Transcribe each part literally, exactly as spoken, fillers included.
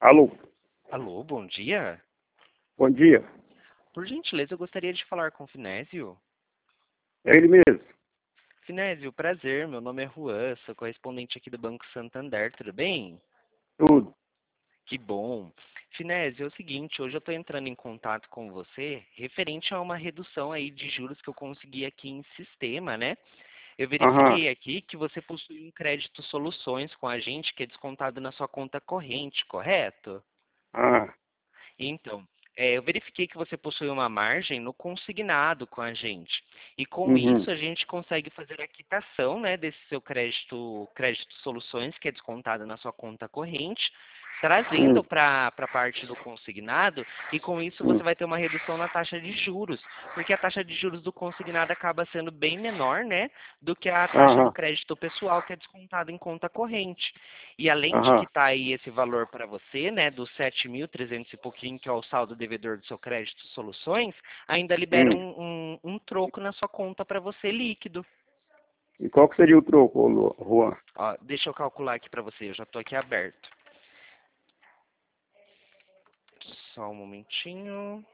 Alô, Alô, bom dia. bom dia. Por gentileza, eu gostaria de falar com o Finésio. É ele mesmo. Finésio, prazer, meu nome é Juan, sou correspondente aqui do Banco Santander, tudo bem? Tudo. Que bom. Finésio, é o seguinte, hoje eu estou entrando em contato com você referente a uma redução aí de juros que eu consegui aqui em sistema, né? Eu Aham. verifiquei aqui que você possui um crédito soluções com a gente que é descontado na sua conta corrente, correto? Ah, Então, é, eu verifiquei que você possui uma margem no consignado com a gente. E com uhum. isso a gente consegue fazer a quitação, né, desse seu crédito, crédito soluções, que é descontado na sua conta corrente, trazendo Hum, para a parte do consignado, e com isso você hum. vai ter uma redução na taxa de juros, porque a taxa de juros do consignado acaba sendo bem menor, né, do que a taxa do Aham, crédito pessoal, que é descontado em conta corrente. E além de aham. quitar aí esse valor para você, né, dos sete mil e trezentos e pouquinho, que é o saldo devedor do seu crédito soluções, ainda libera Hum. um, um, um troco na sua conta para você líquido. E qual que seria o troco, ô, Lu- Juan? Ó, deixa eu calcular aqui para você, eu já estou aqui aberto. Só um momentinho.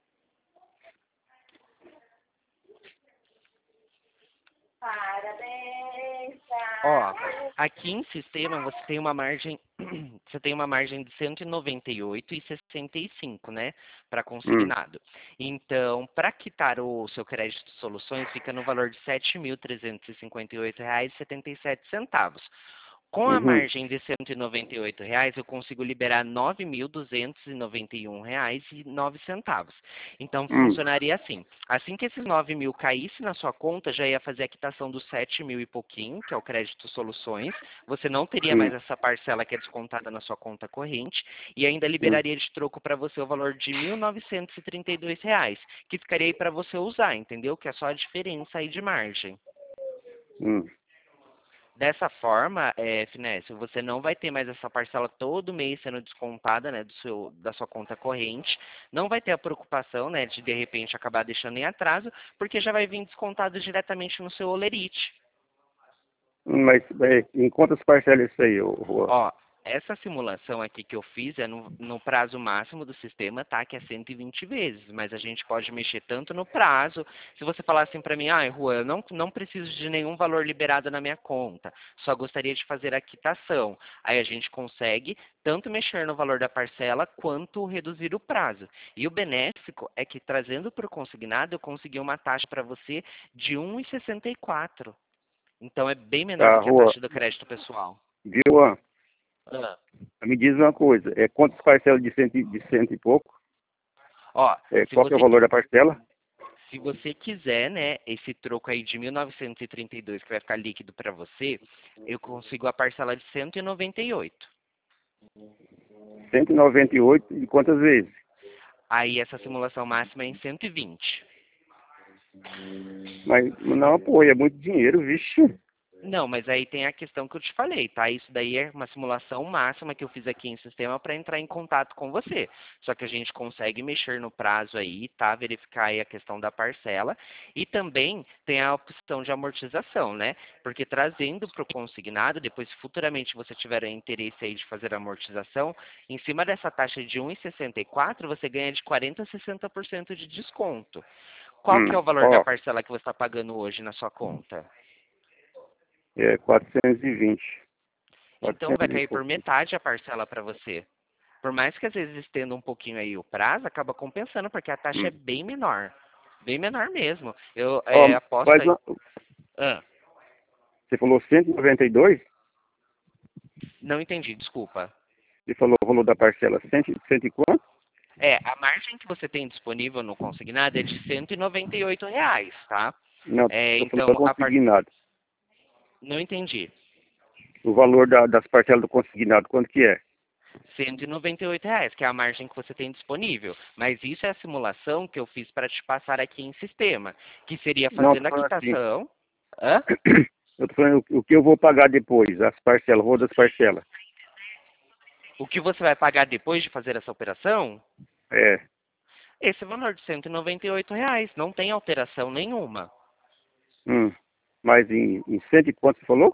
Ó, aqui em sistema você tem uma margem, você tem uma margem de cento e noventa e oito e sessenta e cinco, né, para Hum, consignado. Então, para quitar o seu crédito de soluções fica no valor de sete mil trezentos e cinquenta e oito reais e setenta e sete centavos. Com a uhum, margem de cento e noventa e oito reais, eu consigo liberar nove mil duzentos e noventa e um reais e nove centavos. Então hum, funcionaria assim: assim que esses nove mil caísse na sua conta, já ia fazer a quitação dos sete mil e pouquinho, que é o crédito soluções. Você não teria mais sim, essa parcela que é descontada na sua conta corrente e ainda hum, liberaria de troco para você o valor de mil novecentos e trinta e dois reais, que ficaria aí para você usar, entendeu? Que é só a diferença aí de margem. hum. Dessa forma, é, Finécio, você não vai ter mais essa parcela todo mês sendo descontada, né, do seu, da sua conta corrente. Não vai ter a preocupação, né, de de repente acabar deixando em atraso, porque já vai vir descontado diretamente no seu holerite. Mas é, em quantas parcelas isso aí, ô, Juan? Ó, essa simulação aqui que eu fiz é no, no prazo máximo do sistema, tá? Que é cento e vinte vezes, mas a gente pode mexer tanto no prazo. Se você falar assim para mim, ah, Juan, eu não, não preciso de nenhum valor liberado na minha conta, só gostaria de fazer a quitação. Aí a gente consegue tanto mexer no valor da parcela quanto reduzir o prazo. E o benéfico é que trazendo para o consignado eu consegui uma taxa para você de um vírgula sessenta e quatro. Então é bem menor Tá, do que a Juan. taxa do crédito pessoal. Viu, Juan? Ah. Me diz uma coisa. É quantas parcelas de cento, e- de cento e pouco? Ó, É, se qual que é o você, valor qui- da parcela? se você quiser, né, esse troco aí de mil novecentos e trinta e dois que vai ficar líquido para você, eu consigo a parcela de cento e noventa e oito. cento e noventa e oito e quantas vezes? Aí essa simulação máxima é em cento e vinte. Mas, não, pô, é muito dinheiro, vixe. Não, mas aí tem a questão que eu te falei, tá? Isso daí é uma simulação máxima que eu fiz aqui em sistema para entrar em contato com você. Só que a gente consegue mexer no prazo aí, tá? Verificar aí a questão da parcela. E também tem a opção de amortização, né? Porque trazendo para o consignado, depois se futuramente você tiver interesse aí de fazer a amortização, em cima dessa taxa de um vírgula sessenta e quatro, você ganha de quarenta a sessenta por cento de desconto. Qual que é Hum, o valor da ó, parcela que você está pagando hoje na sua conta? é quatrocentos e vinte. Então vai quatrocentos e cair por pouquinho. metade a parcela para você. Por mais que às vezes estenda um pouquinho aí o prazo, acaba compensando, porque a taxa é Hum. bem menor. Bem menor mesmo. Eu Ó, é, aposto faz aí. uma, Ah, você falou cento e noventa e dois? não entendi, desculpa. Você falou o valor da parcela cem, cento e quanto? É, a margem que você tem disponível no consignado é de cento e noventa e oito reais, tá? Não, É, estou falando do então, a part... consignado. não entendi. O valor da- das parcelas do consignado, quanto que é? cento e noventa e oito reais, que é a margem que você tem disponível. Mas isso é a simulação que eu fiz para te passar aqui em sistema, que seria Não, fazendo estou a falando assim. quitação. Hã? Eu estou falando o, o que eu vou pagar depois, as parcelas, o valor das parcelas. O que você vai pagar depois de fazer essa operação? É, Esse valor de cento e noventa e oito reais, não tem alteração nenhuma. hum, mas em, em cento e quanto você falou?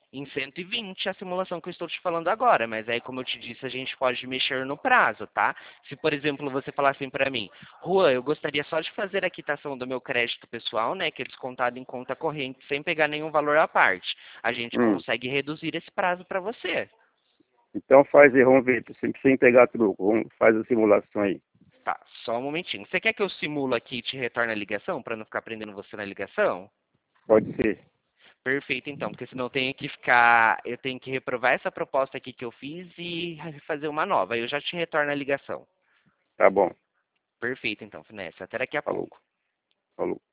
Em cento e vinte a simulação que eu estou te falando agora, mas aí, como eu te disse, a gente pode mexer no prazo, tá? Se, por exemplo, você falar assim para mim, Juan, eu gostaria só de fazer a quitação do meu crédito pessoal, né, que é descontado em conta corrente, sem pegar nenhum valor à parte. A gente Hum. consegue reduzir esse prazo para você. Então faz aí, vamos ver, sem, sem pegar truco, vamos, faz a simulação aí. Tá, só um momentinho. Você quer que eu simulo aqui e te retorne a ligação, para não ficar prendendo você na ligação? Pode ser. Perfeito, então, porque senão eu tenho que ficar, eu tenho que reprovar essa proposta aqui que eu fiz e fazer uma nova. Aí eu já te retorno a ligação. Tá bom. Perfeito, então, Finesse. Até daqui a Falou. pouco. Falou.